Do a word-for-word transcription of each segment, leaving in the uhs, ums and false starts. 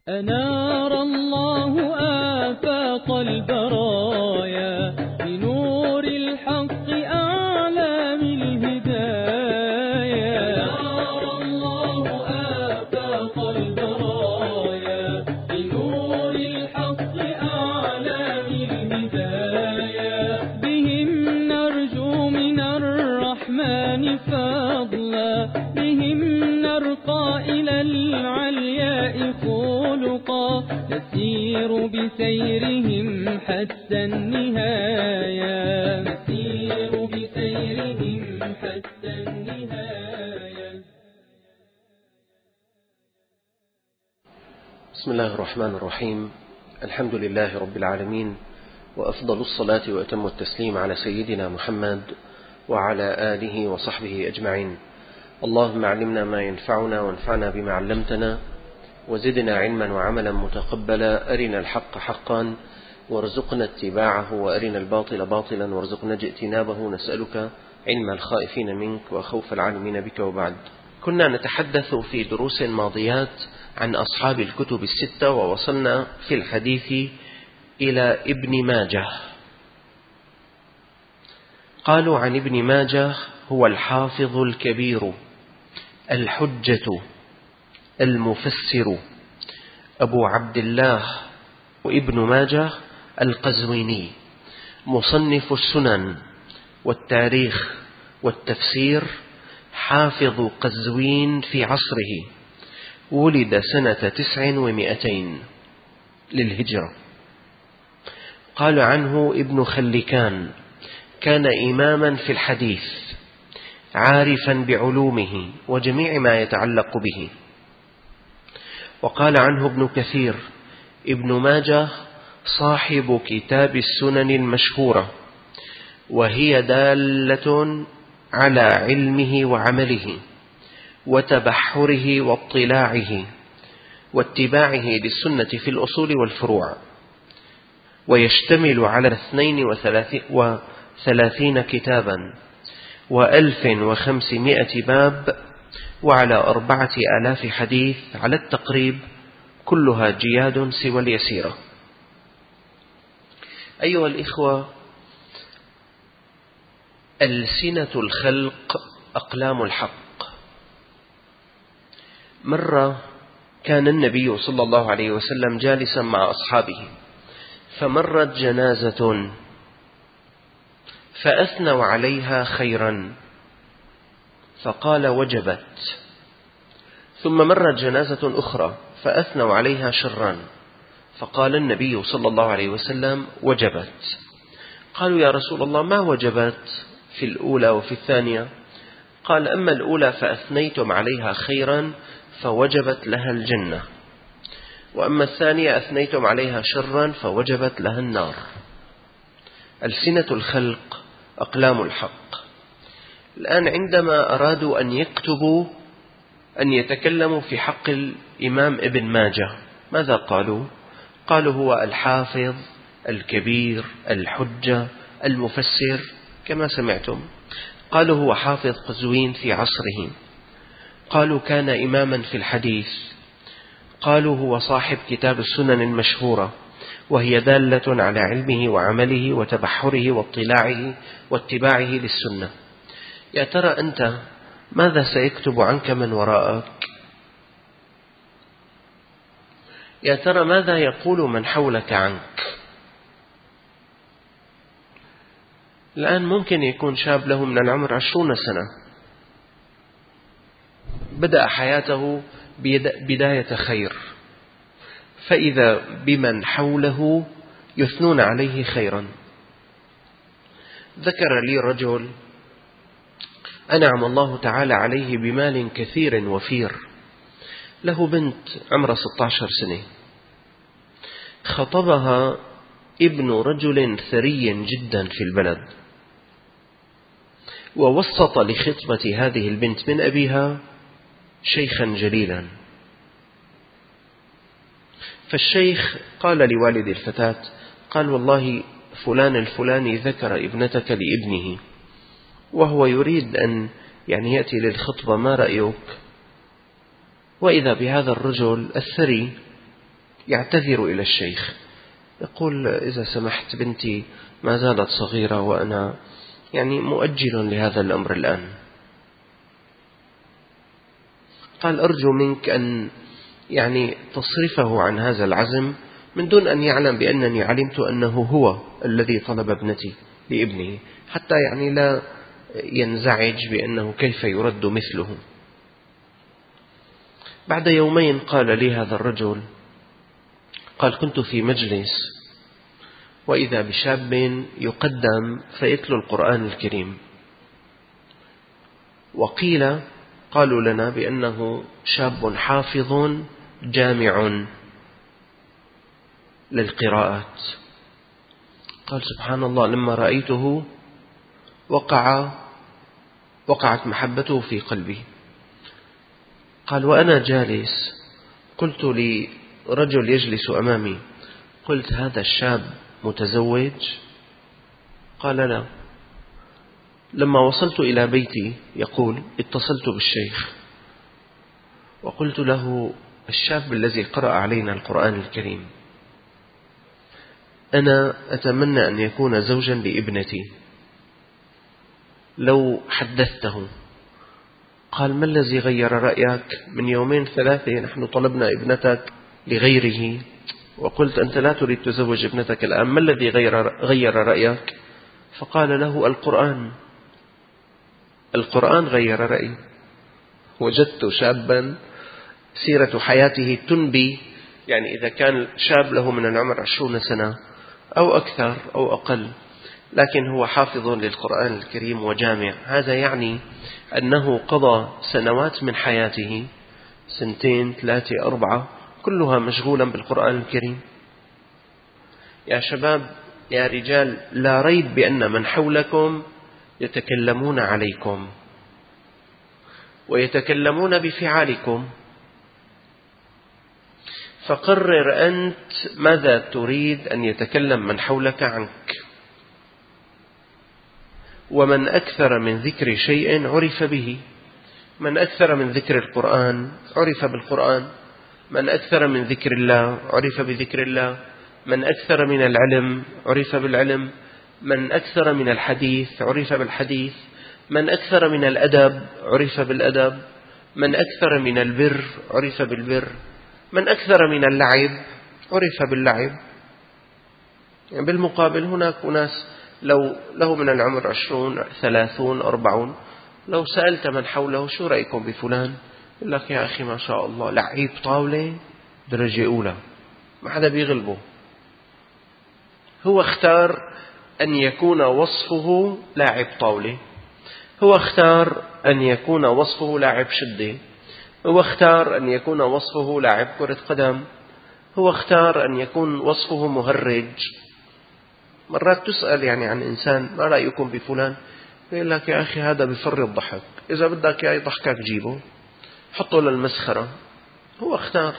أنار الله آفاق البرايا بنور الحق أعلام الهدايا. أنار الله آفاق البرايا بنور الحق أعلام الهدايا. بهم نرجو من الرحمن فضلا، بهم نرقى إلى العلياء خلقا، نسير بسيرهم حتى النهاية، نسير بسيرهم حتى النهاية. بسم الله الرحمن الرحيم. الحمد لله رب العالمين، وأفضل الصلاة وأتم التسليم على سيدنا محمد وعلى آله وصحبه أجمعين. اللهم علمنا ما ينفعنا وانفعنا بما علمتنا، وزدنا علما وعملا متقبلا. أرنا الحق حقا وارزقنا اتباعه، وأرنا الباطل باطلا وارزقنا اجتنابه. نسألك علم الخائفين منك وخوف العالمين بك. وبعد، كنا نتحدث في دروس ماضيات عن أصحاب الكتب الستة، ووصلنا في الحديث إلى ابن ماجه. قالوا عن ابن ماجه: هو الحافظ الكبير الحجة المفسر أبو عبد الله وابن ماجه القزويني، مصنف السنن والتاريخ والتفسير، حافظ قزوين في عصره. ولد سنة تسع ومئتين للهجرة. قال عنه ابن خلكان: كان إماما في الحديث، عارفا بعلومه وجميع ما يتعلق به. وقال عنه ابن كثير: ابن ماجه صاحب كتاب السنن المشهورة، وهي دالة على علمه وعمله وتبحره واطلاعه واتباعه للسنة في الأصول والفروع، ويشتمل على اثنين وثلاثين كتابا وألف وخمسمائة باب، وعلى أربعة آلاف حديث على التقريب، كلها جياد سوى اليسيرة. أيها الإخوة، ألسنة الخلق أقلام الحق. مرة كان النبي صلى الله عليه وسلم جالسا مع أصحابه، فمرت جنازة فأثنوا عليها خيرا فقال: وجبت. ثم مرت جنازة أخرى فأثنوا عليها شرا فقال النبي صلى الله عليه وسلم: وجبت. قالوا: يا رسول الله، ما وجبت في الأولى وفي الثانية؟ قال: أما الأولى فأثنيتم عليها خيرا فوجبت لها الجنة، وأما الثانية أثنيتم عليها شرا فوجبت لها النار. ألسنة الخلق أقلام الحق. الآن عندما أرادوا أن يكتبوا أن يتكلموا في حق الإمام ابن ماجه، ماذا قالوا؟ قالوا: هو الحافظ الكبير الحجة المفسر، كما سمعتم. قالوا: هو حافظ قزوين في عصره. قالوا: كان إماما في الحديث. قالوا: هو صاحب كتاب السنن المشهورة، وهي دالة على علمه وعمله وتبحره واطلاعه واتباعه للسنة. يا ترى أنت ماذا سيكتب عنك من وراءك؟ يا ترى ماذا يقول من حولك عنك؟ الآن ممكن يكون شاب له من العمر عشرون سنة، بدأ حياته بداية خير، فإذا بمن حوله يثنون عليه خيرا. ذكر لي رجل أنعم الله تعالى عليه بمال كثير وفير، له بنت عمرها ستة عشر سنة، خطبها ابن رجل ثري جدا في البلد، ووسط لخطبة هذه البنت من أبيها شيخا جليلا. فالشيخ قال لوالد الفتاة، قال: والله فلان الفلاني ذكر ابنتك لابنه، وهو يريد أن يعني يأتي للخطبة، ما رأيك؟ وإذا بهذا الرجل الثري يعتذر إلى الشيخ يقول إذا سمحت بنتي ما زالت صغيرة وأنا يعني مؤجل لهذا الأمر الآن. قال أرجو منك أن يعني تصرفه عن هذا العزم من دون أن يعلم بأنني علمت أنه هو الذي طلب ابنتي لابنه، حتى يعني لا ينزعج بأنه كيف يرد مثله. بعد يومين قال لي هذا الرجل، قال كنت في مجلس وإذا بشاب يقدم فيتلو القرآن الكريم، وقيل قالوا لنا بأنه شاب حافظ جامع للقراءات. قال سبحان الله لما رأيته وقع وقعت محبته في قلبي. قال وأنا جالس قلت لرجل يجلس أمامي، قلت هذا الشاب متزوج؟ قال لا. لما وصلت إلى بيتي يقول اتصلت بالشيخ وقلت له الشاب الذي قرأ علينا القرآن الكريم أنا أتمنى أن يكون زوجا لابنتي، لو حدثته. قال ما الذي غير رأيك؟ من يومين ثلاثة نحن طلبنا ابنتك لغيره وقلت أنت لا تريد تزوج ابنتك الآن، ما الذي غير, غير رأيك؟ فقال له القرآن. القرآن غير رأيي. وجدت شابا سيرة حياته تنبي، يعني إذا كان شاب له من العمر عشرون سنة أو أكثر أو أقل، لكن هو حافظ للقرآن الكريم وجامع، هذا يعني أنه قضى سنوات من حياته، سنتين ثلاثة أربعة، كلها مشغولا بالقرآن الكريم. يا شباب يا رجال، لا ريب بأن من حولكم يتكلمون عليكم ويتكلمون بفعالكم، فقرر أنت ماذا تريد أن يتكلم من حولك عنك. ومن أكثر من ذكر شيء عرف به، من أكثر من ذكر القرآن عرف بالقرآن، من أكثر من ذكر الله عرف بذكر الله، من أكثر من العلم عرف بالعلم، من أكثر من الحديث عرف بالحديث، من أكثر من الأدب عرف بالأدب، من أكثر من البر عرف بالبر، من أكثر من اللعب عرف باللعب. يعني بالمقابل هناك أناس لو له من العمر عشرون ثلاثون أربعون، لو سألت من حوله شو رأيكم بفلان، يقول لك يا أخي ما شاء الله لعيب طاولة درجة أولى، ما حدا بيغلبه. هو اختار أن يكون وصفه لاعب طاولة، هو اختار أن يكون وصفه لاعب شدة، هو اختار أن يكون وصفه لاعب كرة قدم، هو اختار أن يكون وصفه مهرج. مرات تسأل يعني عن إنسان ما رأيكم بفلان، يقول لك يا أخي هذا بفر الضحك، إذا بدك يا ضحكك جيبه حطه للمسخرة. هو اختار.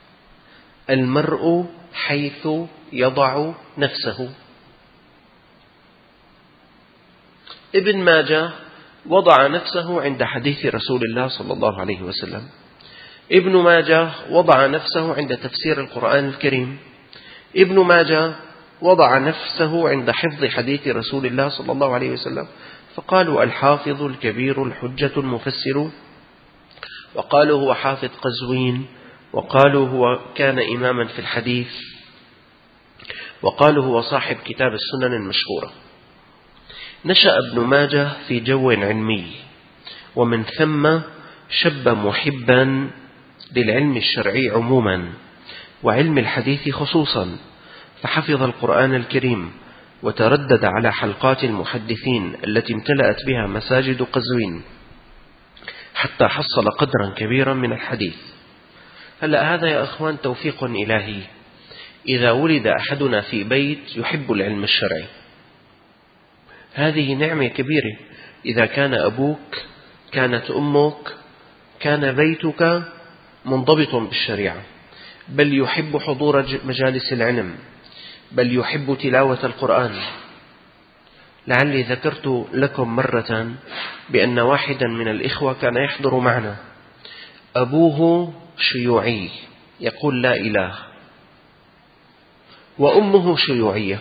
المرء حيث يضع نفسه. ابن ماجه وضع نفسه عند حديث رسول الله صلى الله عليه وسلم، ابن ماجه وضع نفسه عند تفسير القرآن الكريم، ابن ماجه وضع نفسه عند حفظ حديث رسول الله صلى الله عليه وسلم، فقالوا الحافظ الكبير الحجة المفسر، وقالوا هو حافظ قزوين، وقالوا هو كان إماما في الحديث، وقالوا هو صاحب كتاب السنن المشهورة. نشأ ابن ماجه في جو علمي، ومن ثم شب محبا للعلم الشرعي عموما وعلم الحديث خصوصا، فحفظ القرآن الكريم وتردد على حلقات المحدثين التي امتلأت بها مساجد قزوين حتى حصل قدرا كبيرا من الحديث. هلأ هذا يا أخوان توفيق إلهي، إذا ولد أحدنا في بيت يحب العلم الشرعي، هذه نعمة كبيرة. إذا كان أبوك، كانت أمك، كان بيتك منضبط بالشريعة، بل يحب حضور مجالس العلم، بل يحب تلاوة القرآن. لعلي ذكرت لكم مرة بأن واحدا من الإخوة كان يحضر معنا، أبوه شيوعي يقول لا إله، وأمه شيوعية.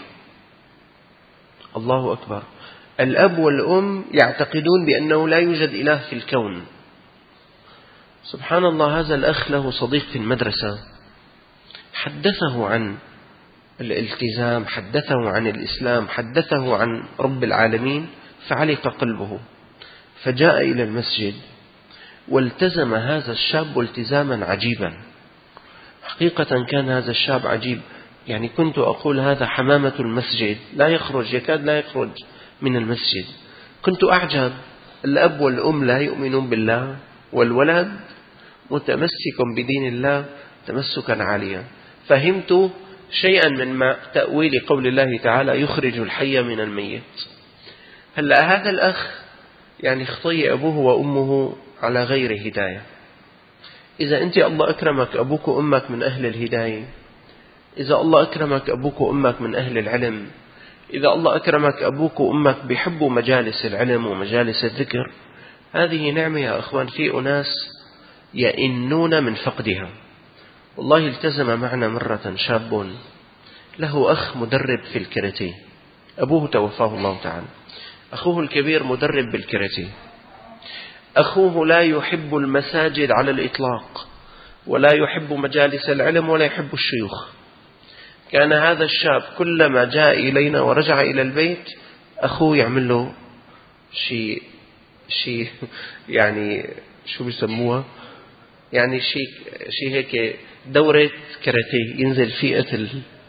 الله أكبر. الأب والأم يعتقدون بأنه لا يوجد إله في الكون. سبحان الله. هذا الأخ له صديق في المدرسة حدثه عن الالتزام، حدثه عن الإسلام، حدثه عن رب العالمين، فعلق قلبه، فجاء إلى المسجد والتزم هذا الشاب التزاما عجيبا. حقيقة كان هذا الشاب عجيب، يعني كنت أقول هذا حمامة المسجد، لا يخرج، يكاد لا يخرج من المسجد. كنت أعجب، الأب والأم لا يؤمنون بالله والولد متمسك بدين الله تمسكا عاليا. فهمت شيئا من ما تأويل قول الله تعالى يخرج الحي من الميت. هلأ هذا الأخ يعني خطي أبوه وأمه على غير هداية. إذا أنت الله أكرمك أبوك وأمك من أهل الهداية، إذا الله أكرمك أبوك وأمك من أهل العلم، إذا الله أكرمك أبوك وأمك بيحبوا مجالس العلم ومجالس الذكر، هذه نعمة يا أخوان. في أناس يئنون من فقدها. والله التزم معنا مرة شاب له أخ مدرب في الكاراتيه، أبوه توفاه الله تعالى، أخوه الكبير مدرب بالكاراتيه، أخوه لا يحب المساجد على الإطلاق، ولا يحب مجالس العلم، ولا يحب الشيوخ. كان هذا الشاب كلما جاء إلينا ورجع إلى البيت أخوه يعمل له شيء شيء يعني شو بيسموها، يعني شيء شيء هيك دورة كاراتيه ينزل فيه قتل،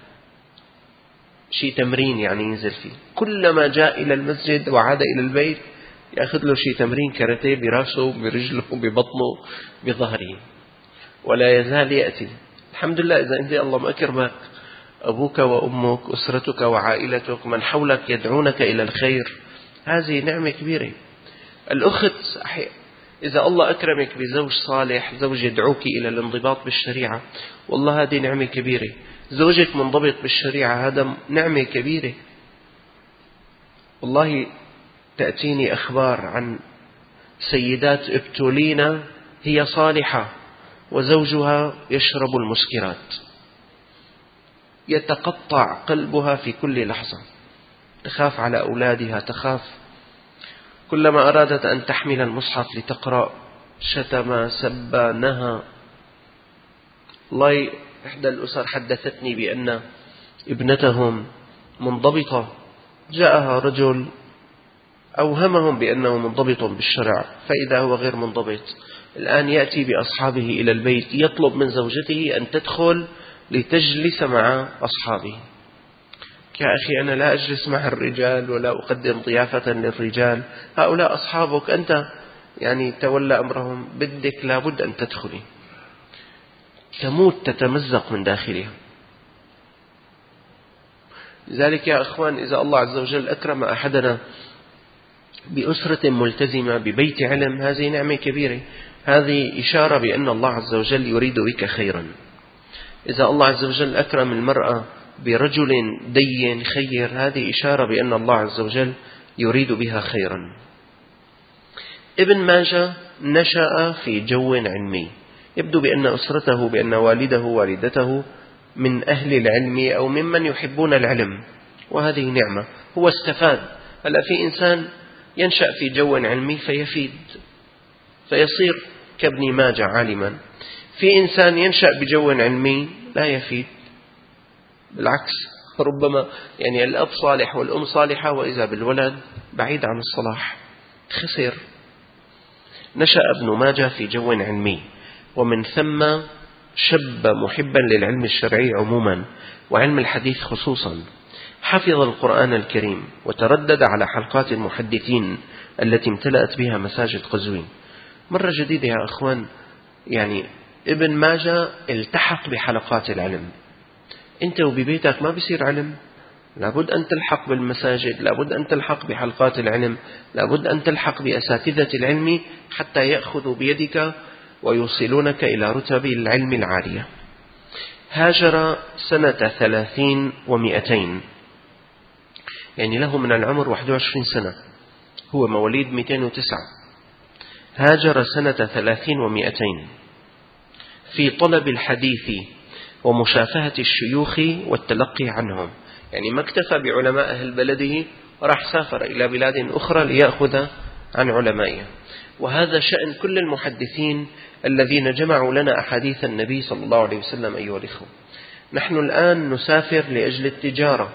شيء تمرين يعني ينزل فيه. كلما جاء إلى المسجد وعاد إلى البيت يأخذ له شيء تمرين كاراتيه براسه برجله ببطنه بظهره، ولا يزال يأتي. الحمد لله إذا أنت الله مأكرمك أبوك وأمك، أسرتك وعائلتك، من حولك يدعونك إلى الخير، هذه نعمة كبيرة. الأخت إذا الله أكرمك بزوج صالح، زوج يدعوك إلى الانضباط بالشريعة، والله هذه نعمة كبيرة. زوجك منضبط بالشريعة، هذا نعمة كبيرة. والله تأتيني أخبار عن سيدات ابتلين هي صالحة وزوجها يشرب المسكرات، يتقطع قلبها في كل لحظة، تخاف على أولادها، تخاف كلما أرادت أن تحمل المصحف لتقرأ شتم سب نهى. الله إحدى الأسر حدثتني بأن ابنتهم منضبطة، جاءها رجل أوهمهم بأنه منضبط بالشرع، فإذا هو غير منضبط. الآن يأتي بأصحابه إلى البيت، يطلب من زوجته أن تدخل لتجلس مع أصحابه. يا أخي أنا لا أجلس مع الرجال ولا أقدم ضيافة للرجال، هؤلاء أصحابك، أنت يعني تولى أمرهم، بدك لابد أن تدخلي. تموت تتمزق من داخلها. لذلك يا أخوان إذا الله عز وجل أكرم أحدنا بأسرة ملتزمة ببيت علم، هذه نعمة كبيرة، هذه إشارة بأن الله عز وجل يريد بك خيرا. إذا الله عز وجل أكرم المرأة برجل دين خير، هذه إشارة بأن الله عز وجل يريد بها خيرا. ابن ماجه نشأ في جو علمي، يبدو بأن أسرته، بأن والده والدته من أهل العلم أو ممن يحبون العلم، وهذه نعمة. هو استفاد. هلأ في إنسان ينشأ في جو علمي فيفيد فيصير كابن ماجه عالما، في إنسان ينشأ بجو علمي لا يفيد، بالعكس ربما يعني الأب صالح والأم صالحة وإذا بالولد بعيد عن الصلاح، خسر. نشأ ابن ماجه في جو علمي، ومن ثم شب محبا للعلم الشرعي عموما وعلم الحديث خصوصا. حفظ القرآن الكريم وتردد على حلقات المحدثين التي امتلأت بها مساجد قزوين. مرة جديدة يا أخوان، يعني ابن ماجه التحق بحلقات العلم. أنت وببيتك ما بيصير علم، لابد أن تلحق بالمساجد، لابد أن تلحق بحلقات العلم، لابد أن تلحق بأساتذة العلم حتى يأخذوا بيدك ويوصلونك إلى رتب العلم العالية. هاجر سنة ثلاثين ومئتين، يعني له من العمر واحد وعشرين سنة، هو مواليد مئتين وتسعة. هاجر سنة ثلاثين ومئتين في طلب الحديث ومشافهة الشيوخ والتلقي عنهم. يعني ما اكتفى بعلماء أهل بلده، راح سافر إلى بلاد أخرى ليأخذ عن علمائها. وهذا شأن كل المحدثين الذين جمعوا لنا أحاديث النبي صلى الله عليه وسلم. أيها الإخوة، نحن الآن نسافر لأجل التجارة،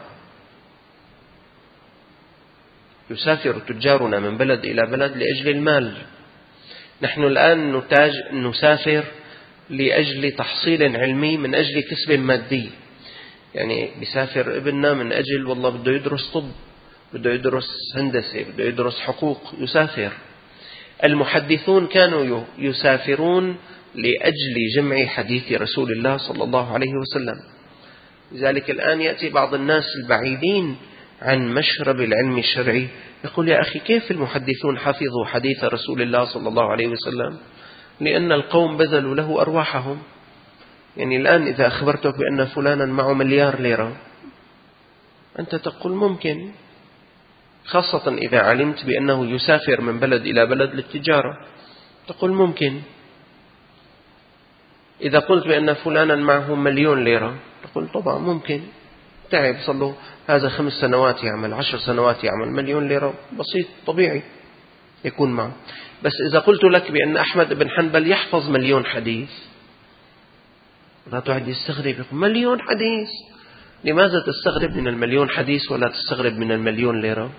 يسافر تجارنا من بلد إلى بلد لأجل المال. نحن الآن نتاج نسافر لأجل تحصيل علمي من أجل كسب مادي. يعني بيسافر ابننا من أجل والله بده يدرس طب، بده يدرس هندسة، بده يدرس حقوق، يسافر. المحدثون كانوا يسافرون لأجل جمع حديث رسول الله صلى الله عليه وسلم. لذلك الآن يأتي بعض الناس البعيدين عن مشرب العلم الشرعي يقول: يا أخي، كيف المحدثون حفظوا حديث رسول الله صلى الله عليه وسلم؟ لأن القوم بذلوا له أرواحهم. يعني الآن إذا أخبرتك بأن فلانا معه مليار ليرة، أنت تقول ممكن، خاصة إذا علمت بأنه يسافر من بلد إلى بلد للتجارة، تقول ممكن. إذا قلت بأن فلانا معه مليون ليرة، تقول طبعا ممكن، تعب صلوا هذا خمس سنوات يعمل، عشر سنوات يعمل، مليون ليرة بسيط طبيعي يكون معه. بس إذا قلت لك بأن أحمد بن حنبل يحفظ مليون حديث، لا تعد يستغرب، يقول مليون حديث. لماذا تستغرب من المليون حديث ولا تستغرب من المليون ليرة؟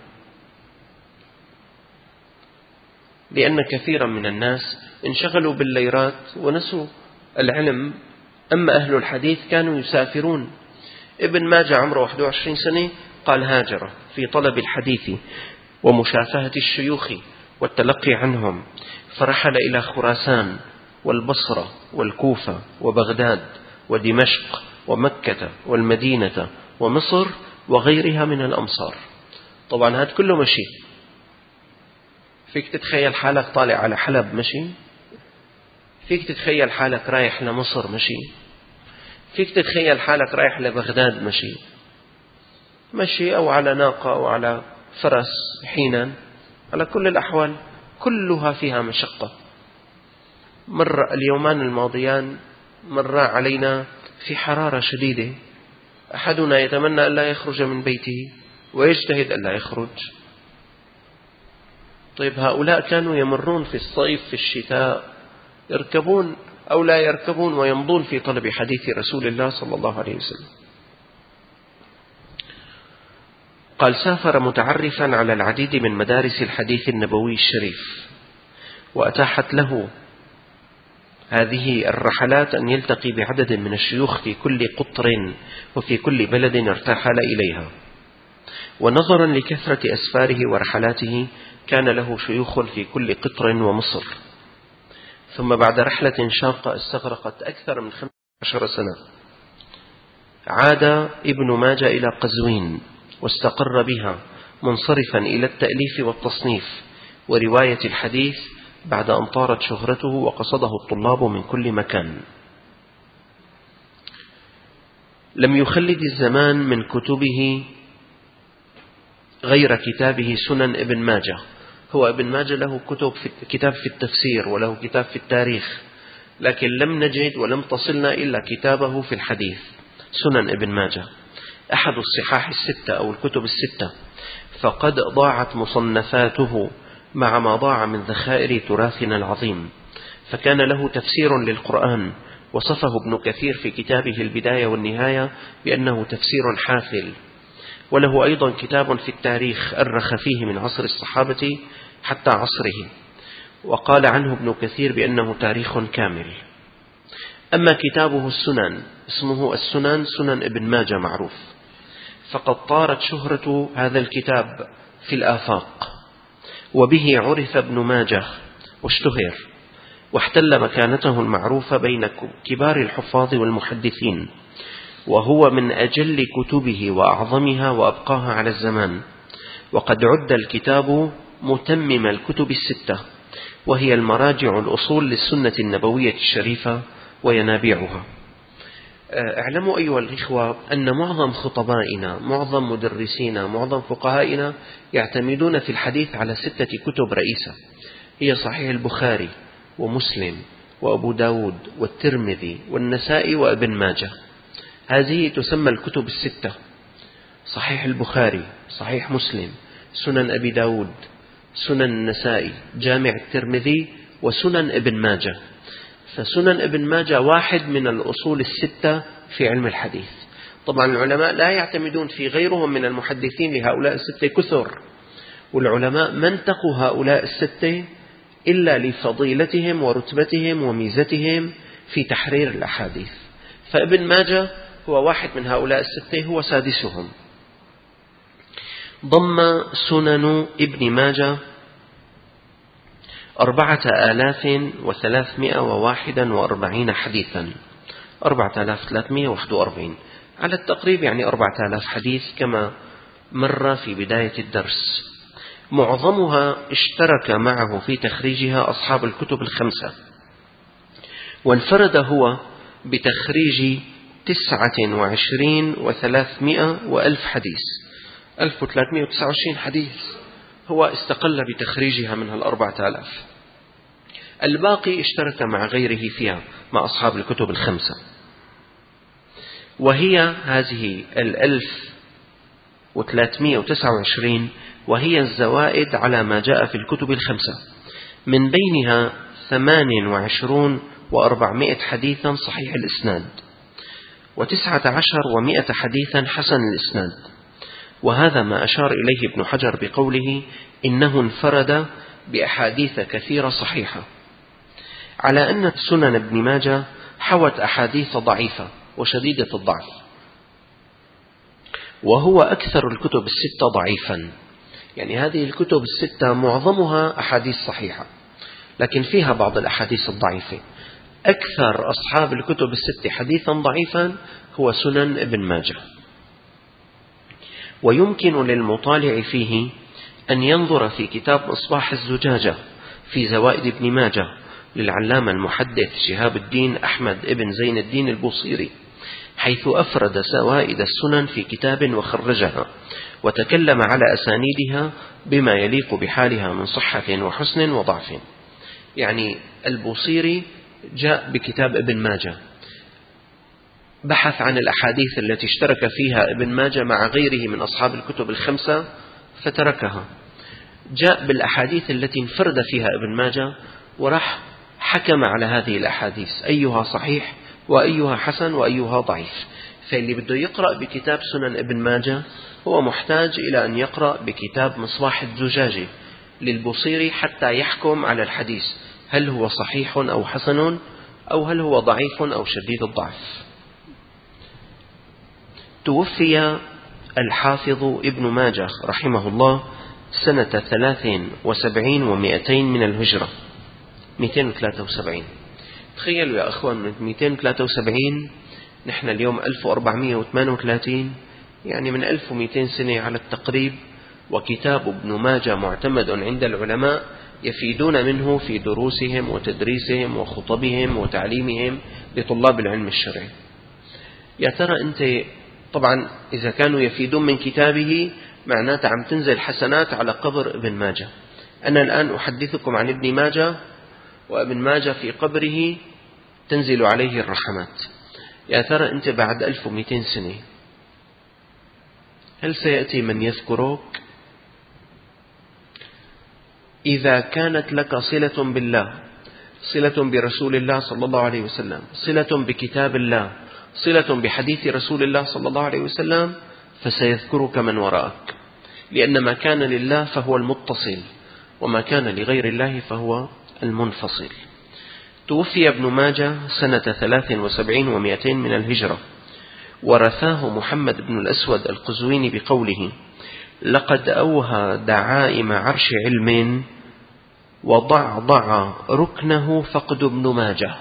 لأن كثيرا من الناس انشغلوا بالليرات ونسوا العلم. أما أهل الحديث كانوا يسافرون. ابن ماجه عمره واحد وعشرين سنة قال هاجر في طلب الحديث ومشافهة الشيوخ والتلقي عنهم، فرحل إلى خراسان والبصرة والكوفة وبغداد ودمشق ومكة والمدينة ومصر وغيرها من الأمصار. طبعا هذا كله مشي. فيك تتخيل حالك طالع على حلب مشي؟ فيك تتخيل حالك رايح لمصر مشي؟ فيك تتخيل حالك رايح لبغداد مشي؟ مشي أو على ناقة أو على فرس حينا. على كل الأحوال كلها فيها مشقة. مر اليومان الماضيان مر علينا في حرارة شديدة، أحدنا يتمنى أن لا يخرج من بيته ويجتهد أن لا يخرج. طيب هؤلاء كانوا يمرون في الصيف في الشتاء، يركبون أو لا يركبون ويمضون في طلب حديث رسول الله صلى الله عليه وسلم. قال: سافر متعرفا على العديد من مدارس الحديث النبوي الشريف، وأتاحت له هذه الرحلات أن يلتقي بعدد من الشيوخ في كل قطر وفي كل بلد ارتحل إليها. ونظرا لكثرة أسفاره ورحلاته كان له شيوخ في كل قطر ومصر. ثم بعد رحلة شاقة استغرقت أكثر من خمسة عشر سنة عاد ابن ماجه إلى قزوين واستقر بها، منصرفا إلى التأليف والتصنيف ورواية الحديث بعد أن طارت شهرته وقصده الطلاب من كل مكان. لم يخلد الزمان من كتبه غير كتابه سنن ابن ماجه. هو ابن ماجه له كتب في كتاب في التفسير وله كتاب في التاريخ، لكن لم نجد ولم تصلنا إلا كتابه في الحديث سنن ابن ماجه، أحد الصحاح الستة أو الكتب الستة. فقد ضاعت مصنفاته مع ما ضاع من ذخائر تراثنا العظيم. فكان له تفسير للقرآن وصفه ابن كثير في كتابه البداية والنهاية بأنه تفسير حافل. وله أيضا كتاب في التاريخ أرخ فيه من عصر الصحابة حتى عصره، وقال عنه ابن كثير بأنه تاريخ كامل. أما كتابه السنن اسمه السنن سنن ابن ماجه معروف، فقد طارت شهرة هذا الكتاب في الآفاق، وبه عرف ابن ماجه واشتهر واحتل مكانته المعروفة بين كبار الحفاظ والمحدثين، وهو من أجل كتبه وأعظمها وأبقاها على الزمان. وقد عد الكتاب متمم الكتب الستة، وهي المراجع الأصول للسنة النبوية الشريفة وينابيعها. اعلموا أيها الإخوة أن معظم خطبائنا، معظم مدرسينا، معظم فقهائنا يعتمدون في الحديث على ستة كتب رئيسة، هي صحيح البخاري ومسلم وأبو داود والترمذي والنسائي وابن ماجه. هذه تسمى الكتب الستة: صحيح البخاري، صحيح مسلم، سنن أبي داود، سنن النسائي، جامع الترمذي، وسنن ابن ماجه. فسنن ابن ماجه واحد من الأصول الستة في علم الحديث. طبعا العلماء لا يعتمدون في غيرهم من المحدثين لهؤلاء الستة كثر، والعلماء ما انتقوا هؤلاء الستة إلا لفضيلتهم ورتبتهم وميزتهم في تحرير الأحاديث. فابن ماجه هو واحد من هؤلاء الستة، هو سادسهم. ضم سنن ابن ماجه أربعة آلاف وثلاثمائة وواحد وأربعين حديثا، أربعة آلاف وثلاثمائة وواحد وأربعين على التقريب، يعني أربعة آلاف حديث كما مر في بداية الدرس. معظمها اشترك معه في تخريجها أصحاب الكتب الخمسة، وانفرد هو بتخريج تسعة وعشرين وثلاثمائة وألف حديث، ألف وثلاثمائة وتسعة وعشرين حديث هو استقل بتخريجها منها الأربعة آلاف. الباقي اشترك مع غيره فيها مع أصحاب الكتب الخمسة، وهي هذه الألف وثلاثمائة وتسعة وعشرين وهي الزوائد على ما جاء في الكتب الخمسة، من بينها ثمان وعشرون وأربعمائة حديثا صحيح الإسناد، وتسعة عشر ومائة حديثا حسن الإسناد. وهذا ما أشار إليه ابن حجر بقوله إنه انفرد بأحاديث كثيرة صحيحة، على أن سنن ابن ماجه حوت أحاديث ضعيفة وشديدة الضعف، وهو أكثر الكتب الستة ضعيفا. يعني هذه الكتب الستة معظمها أحاديث صحيحة، لكن فيها بعض الأحاديث الضعيفة. أكثر أصحاب الكتب الستة حديثا ضعيفا هو سنن ابن ماجه. ويمكن للمطالع فيه أن ينظر في كتاب مصباح الزجاجة في زوائد ابن ماجه للعلامة المحدث شهاب الدين أحمد ابن زين الدين البوصيري، حيث أفرد زوائد السنن في كتاب وخرجها وتكلم على أسانيدها بما يليق بحالها من صحة وحسن وضعف. يعني البوصيري جاء بكتاب ابن ماجه، بحث عن الأحاديث التي اشترك فيها ابن ماجه مع غيره من أصحاب الكتب الخمسة فتركها، جاء بالأحاديث التي انفرد فيها ابن ماجه وراح حكم على هذه الأحاديث أيها صحيح وأيها حسن وأيها ضعيف. فاللي بده يقرأ بكتاب سنن ابن ماجه هو محتاج إلى أن يقرأ بكتاب مصباح الزجاجة للبوصيري حتى يحكم على الحديث هل هو صحيح أو حسن، أو هل هو ضعيف أو شديد الضعف. توفي الحافظ ابن ماجه رحمه الله سنة ثلاث وسبعين ومئتين من الهجرة، مئتين وثلاثة وسبعين. تخيلوا يا أخوان، من مئتين وثلاثة وسبعين نحن اليوم ألف وأربعمائة وثمانية وثلاثين، يعني من ألف ومئتين سنة على التقريب. وكتاب ابن ماجه معتمد عند العلماء يفيدون منه في دروسهم وتدريسهم وخطبهم وتعليمهم لطلاب العلم الشرعي. يا ترى أنت، طبعا إذا كانوا يفيدون من كتابه معناته عم تنزل حسنات على قبر ابن ماجه. أنا الآن أحدثكم عن ابن ماجه، وابن ماجه في قبره تنزل عليه الرحمات. يا ترى أنت بعد ألف ومئتين سنة هل سيأتي من يذكرك؟ إذا كانت لك صلة بالله، صلة برسول الله صلى الله عليه وسلم، صلة بكتاب الله، صلة بحديث رسول الله صلى الله عليه وسلم، فسيذكرك من وراءك، لأن ما كان لله فهو المتصل، وما كان لغير الله فهو المنفصل. توفي ابن ماجه سنة ثلاث وسبعين ومئتين من الهجرة، ورثاه محمد بن الأسود القزويني بقوله: لقد أوهى دعائم عرش علم وضعضع ركنه فقد ابن ماجه.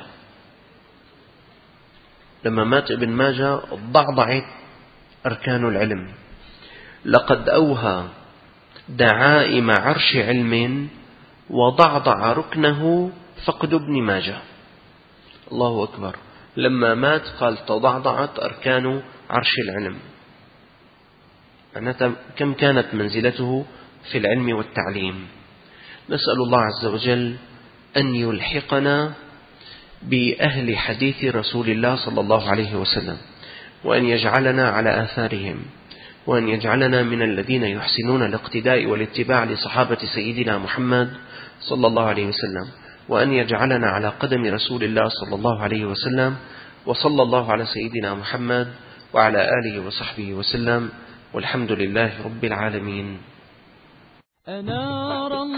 لما مات ابن ماجه ضعضعت أركان العلم. لقد أوهى دعائم عرش علم وضعضع ركنه فقد ابن ماجه. الله أكبر. لما مات قال تضعضعت أركان عرش العلم. معناتها كم كانت منزلته في العلم والتعليم. نسأل الله عز وجل أن يلحقنا بأهل حديث رسول الله صلى الله عليه وسلم، وأن يجعلنا على آثارهم، وأن يجعلنا من الذين يحسنون الاقتداء والاتباع لصحابة سيدنا محمد صلى الله عليه وسلم، وأن يجعلنا على قدم رسول الله صلى الله عليه وسلم. وصلى الله على سيدنا محمد وعلى آله وصحبه وسلم، والحمد لله رب العالمين. أنار